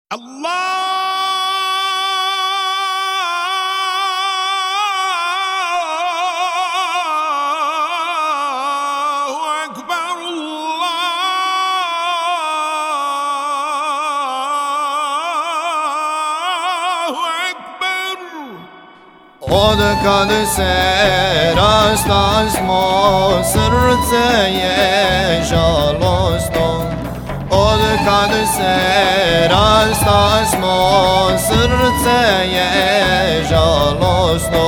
الله أكبر الله أكبر. Od kad se rastasmo, srce je žalostno. Od kad se rastasmo, srce je žalostno.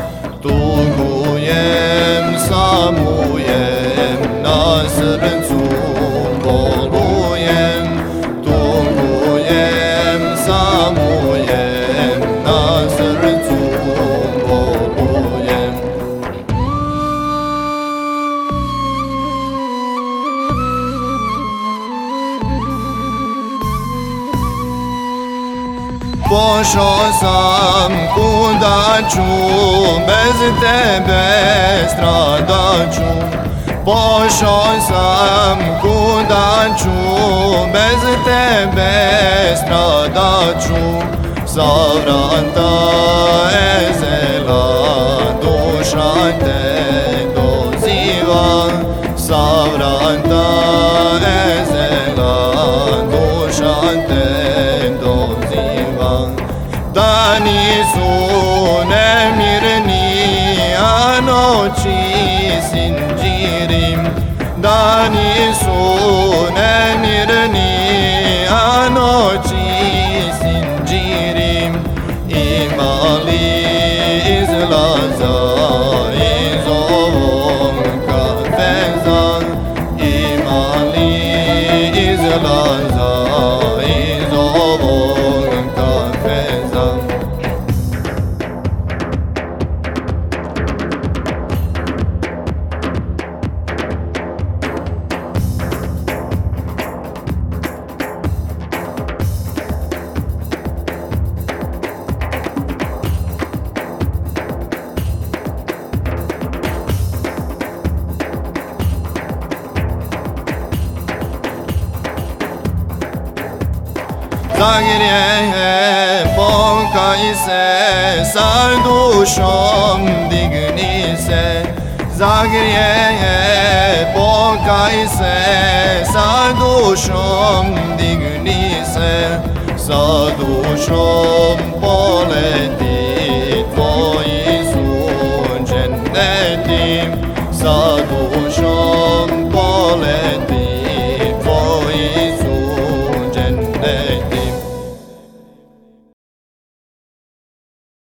Tugujem, samujem, na srcu bolujem. Tugujem, samujem, na srcu bolujem. Pošao sam kuda ću, bez tebe stradat ću. Pošao sam kuda ću, bez tebe stradat ću. Sa vrata ezela duša te doziva. Sa vrata ezela duša te doziva. Dani su nemirni, a noći sinđirim. Dani su nemirni, a noći sinđirim. Ima li izlaza iz ovog kafeza? Ima li izlaza iz ovog kafeza? Zagrijeje, pokaj se, sa dušom digni se. Zagrijeje, pokaj se, sa dušom digni se. Sa dušom poleti tvoji su dženneti. Sa dušom poleti